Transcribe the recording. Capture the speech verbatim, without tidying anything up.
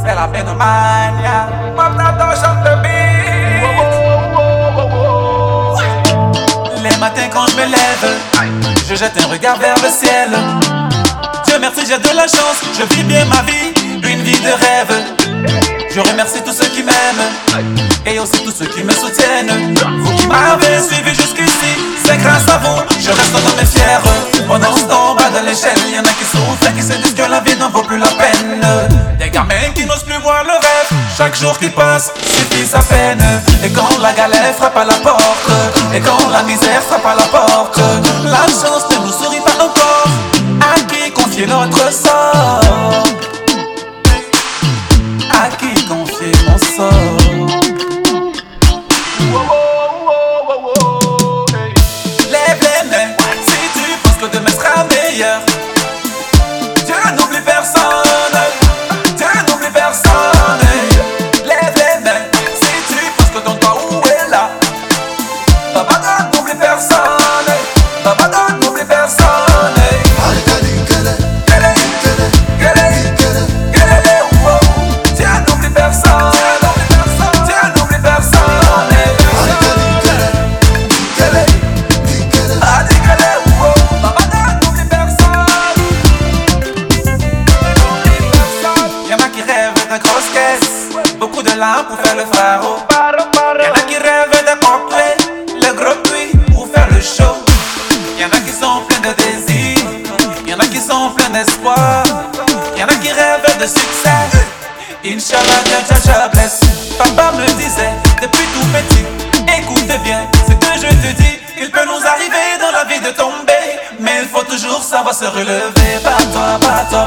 c'est la pénomania. Maintenant chante le beat. Les matins quand je me lève, je jette un regard vers le ciel. Dieu merci, j'ai de la chance, je vis bien ma vie, une vie de rêve. Je remercie tous ceux qui m'aiment et aussi tous ceux qui me soutiennent. Vous qui m'avez suivi jusqu'ici, c'est grâce à vous, je reste un homme fier. On danse en bas de l'échelle, y'en a qui souffrent, qui se disent que la vie n'en vaut plus la peine. Des gamins qui n'osent plus voir le rêve, chaque jour qui passe suffit sa peine. Et quand la galère frappe à la porte, et quand la misère frappe à la porte, la chance ne nous sourit pas encore. À qui confier notre sort? À qui confier mon sort? Lève les mains si tu penses que demain sera meilleur. Dieu n'oublie personne, Dieu n'oublie personne. Lève les mains si tu penses que ton temps où est là. Papa God n'oublie personne, Papa God n'oublie personne. Grosse caisse, beaucoup de lampes pour faire le pharaon. Y'en a qui rêvent de porter le gros puits pour faire le show. Y'en a qui sont pleins de désir, y'en a qui sont pleins d'espoir. Y'en a qui rêvent de succès. Inch'Allah, Dieu, Dieu, blesse. Papa me disait depuis tout petit, écoute bien ce que je te dis. Il peut nous arriver dans la vie de tomber, mais il faut toujours savoir se relever. Pas toi, pas toi.